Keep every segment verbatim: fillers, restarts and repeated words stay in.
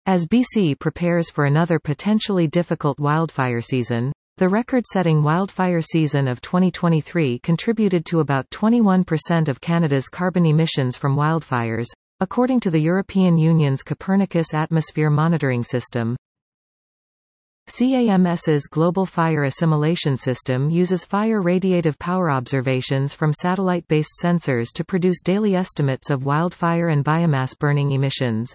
As B C prepares for another potentially difficult wildfire season, the record-setting wildfire season of twenty twenty-three contributed to about twenty-one percent of Canada's carbon emissions from wildfires, according to the European Union's Copernicus Atmosphere Monitoring System. CAMS's Global Fire Assimilation System uses fire radiative power observations from satellite-based sensors to produce daily estimates of wildfire and biomass burning emissions.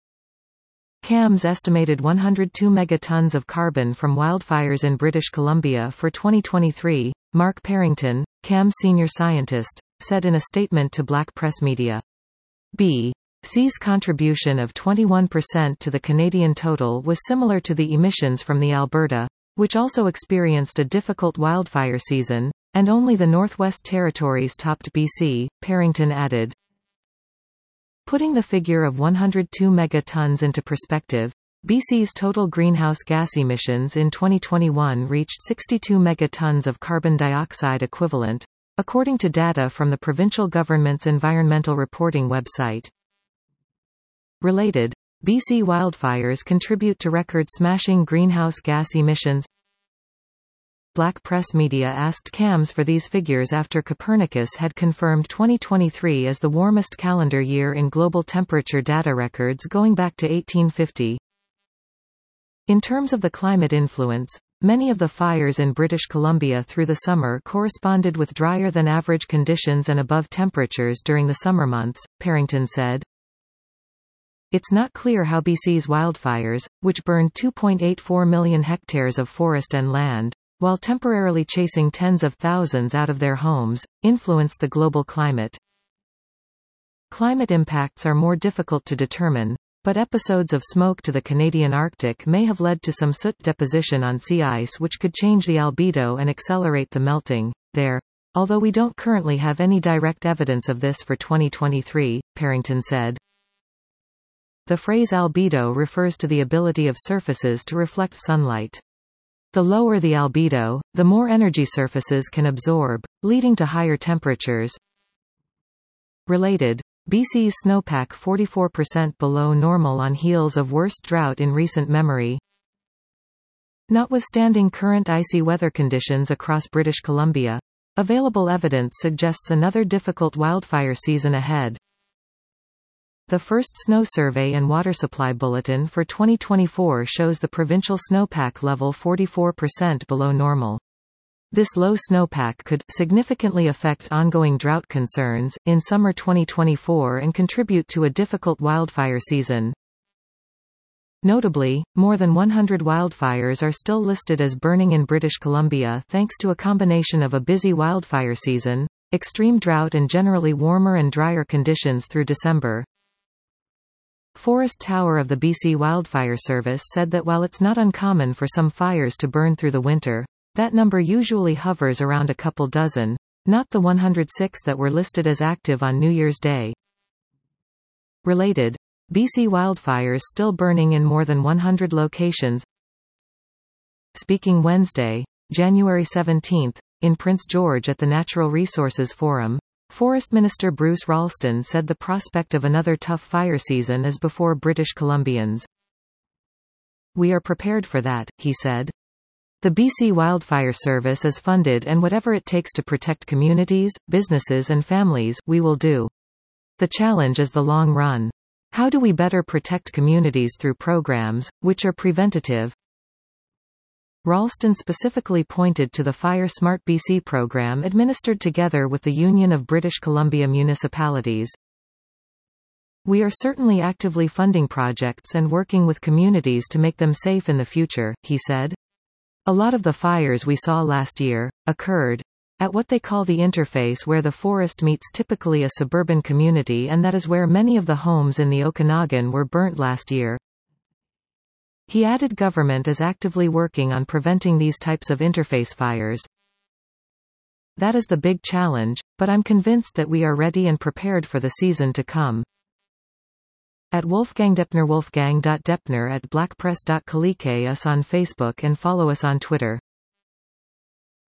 C A M's estimated one hundred two megatons of carbon from wildfires in British Columbia for twenty twenty-three, Mark Parrington, C A M senior scientist, said in a statement to Black Press Media. B C's contribution of twenty-one percent to the Canadian total was similar to the emissions from the Alberta, which also experienced a difficult wildfire season, and only the Northwest Territories topped B C, Parrington added. Putting the figure of one hundred two megatons into perspective, B C's total greenhouse gas emissions in twenty twenty-one reached sixty-two megatons of carbon dioxide equivalent, according to data from the provincial government's environmental reporting website. Related, B C wildfires contribute to record-smashing greenhouse gas emissions. Black Press Media asked C A Ms for these figures after Copernicus had confirmed twenty twenty-three as the warmest calendar year in global temperature data records going back to eighteen fifty. In terms of the climate influence, many of the fires in British Columbia through the summer corresponded with drier-than-average conditions and above temperatures during the summer months, Parrington said. It's not clear how B C's wildfires, which burned two point eight four million hectares of forest and land, while temporarily chasing tens of thousands out of their homes, influenced the global climate. Climate impacts are more difficult to determine, but episodes of smoke to the Canadian Arctic may have led to some soot deposition on sea ice which could change the albedo and accelerate the melting there, although we don't currently have any direct evidence of this for twenty twenty-three, Parrington said. The phrase albedo refers to the ability of surfaces to reflect sunlight. The lower the albedo, the more energy surfaces can absorb, leading to higher temperatures. Related, B C's snowpack forty-four percent below normal on heels of worst drought in recent memory. Notwithstanding current icy weather conditions across British Columbia, available evidence suggests another difficult wildfire season ahead. The first snow survey and water supply bulletin for twenty twenty-four shows the provincial snowpack level forty-four percent below normal. This low snowpack could significantly affect ongoing drought concerns in summer twenty twenty-four and contribute to a difficult wildfire season. Notably, more than one hundred wildfires are still listed as burning in British Columbia thanks to a combination of a busy wildfire season, extreme drought and generally warmer and drier conditions through December. Forest Tower of the B C Wildfire Service said that while it's not uncommon for some fires to burn through the winter, that number usually hovers around a couple dozen, not the one hundred six that were listed as active on New Year's Day. Related, B C wildfires still burning in more than one hundred locations. Speaking Wednesday, January seventeenth, in Prince George at the Natural Resources Forum, Forest Minister Bruce Ralston said the prospect of another tough fire season is before British Columbians. We are prepared for that, he said. The B C Wildfire Service is funded and whatever it takes to protect communities, businesses and families, we will do. The challenge is the long run. How do we better protect communities through programs, which are preventative? Ralston specifically pointed to the Fire Smart B C program administered together with the Union of British Columbia Municipalities. We are certainly actively funding projects and working with communities to make them safe in the future, he said. A lot of the fires we saw last year occurred at what they call the interface where the forest meets typically a suburban community, and that is where many of the homes in the Okanagan were burnt last year. He added government is actively working on preventing these types of interface fires. That is the big challenge, but I'm convinced that we are ready and prepared for the season to come. At Wolfgang Depner wolfgang dot depner at blackpress dot colike us on Facebook and follow us on Twitter.